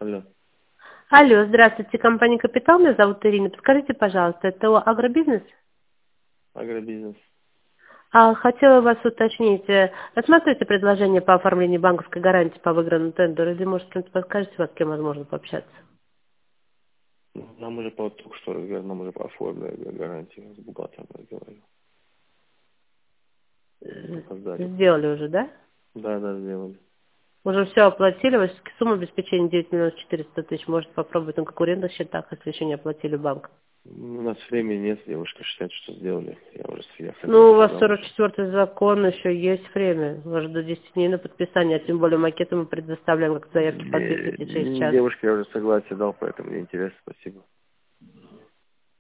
Алло. Алло, здравствуйте, компания «Капитал», меня зовут Ирина. Подскажите, пожалуйста, это агробизнес? Агробизнес. Хотела вас уточнить, рассматриваете предложение по оформлению банковской гарантии по выигранному тендеру, или, может, кем-то подскажете, вас с кем возможно пообщаться? Нам уже только что разговаривали, нам уже оформили гарантию с бухгалтером разговаривали. Опоздали. Сделали уже, да? Да, сделали. Уже все оплатили, ваша сумма обеспечения 9 миллионов 400 тысяч. Может попробовать на конкурентных счетах, если еще не оплатили в банк. У нас времени нет, девушка считает, что сделали. Я Ну, у согласен, вас да, уже. 44-й закон, еще есть время. У вас до 10 дней на подписание, а тем более макеты мы предоставляем как заявки по 256 час. Девушке я уже согласие дал, поэтому мне интересно, спасибо.